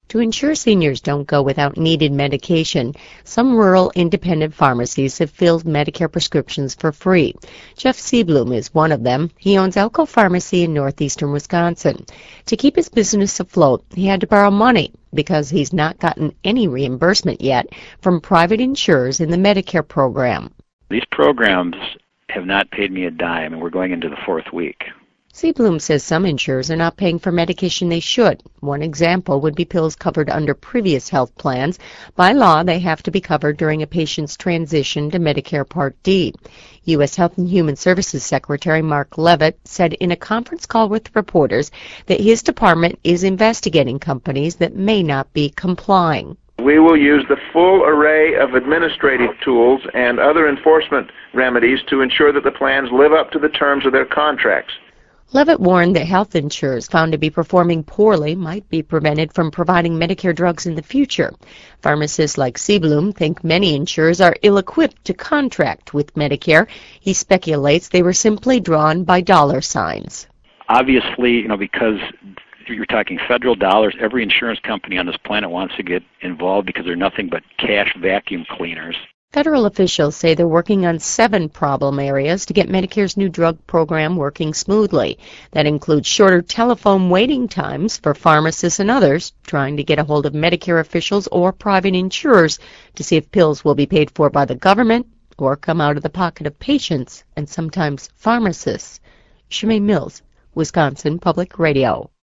To ensure seniors don't go without needed medication, some rural independent pharmacies have filled Medicare prescriptions for free. Jeff Seablum is one of them. He owns Elko Pharmacy in northeastern Wisconsin. To keep his business afloat, he had to borrow money because he's not gotten any reimbursement yet from private insurers in the Medicare program. These programs have not paid me a dime, and we're going into the fourth week. Seablum says some insurers are not paying for medication they should. One example would be pills covered under previous health plans. By law, they have to be covered during a patient's transition to Medicare Part D. U.S. Health and Human Services Secretary Mark Levitt said in a conference call with reporters that his department is investigating companies that may not be complying. We will use the full array of administrative tools and other enforcement remedies to ensure that the plans live up to the terms of their contracts. Levitt warned that health insurers found to be performing poorly might be prevented from providing Medicare drugs in the future. Pharmacists like Seablum think many insurers are ill-equipped to contract with Medicare. He speculates they were simply drawn by dollar signs. Obviously, because you're talking federal dollars, every insurance company on this planet wants to get involved because they're nothing but cash vacuum cleaners. Federal officials say they're working on 7 problem areas to get Medicare's new drug program working smoothly. That includes shorter telephone waiting times for pharmacists and others trying to get a hold of Medicare officials or private insurers to see if pills will be paid for by the government or come out of the pocket of patients and sometimes pharmacists. Shemaine Mills, Wisconsin Public Radio.